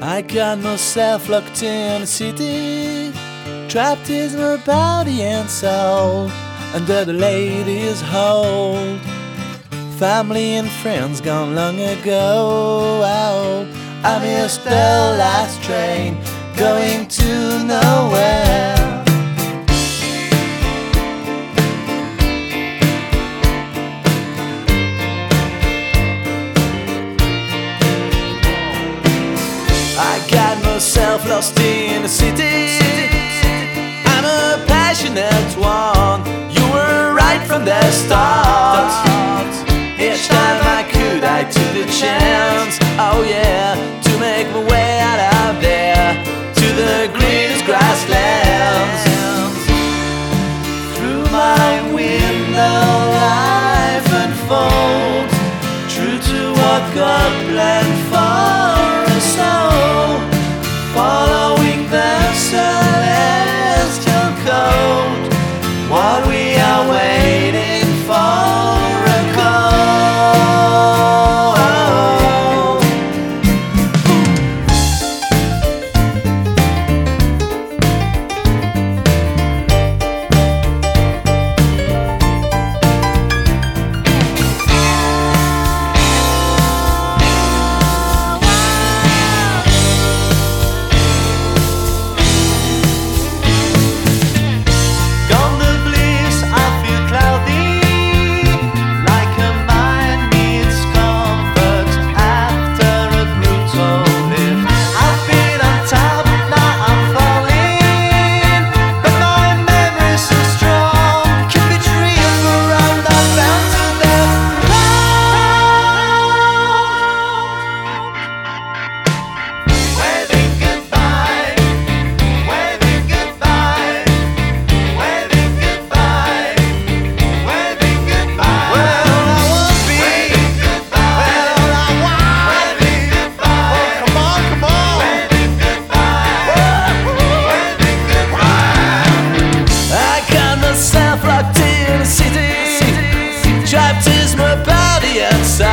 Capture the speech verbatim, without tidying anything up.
I got myself locked in a city, trapped in my body and soul, under the lady's hold. Family and friends gone long ago. Oh, I missed the last train going to nowhere. I got myself lost in the city. I'm a passionate one. You were right from the start. Each time I could, I took the chance. Oh yeah, to make my way out of there, to the greenest grasslands. Through my window, life unfolds, true to what God planned for us all, following the celestial code, what we are waiting for. Trapped is my body and soul.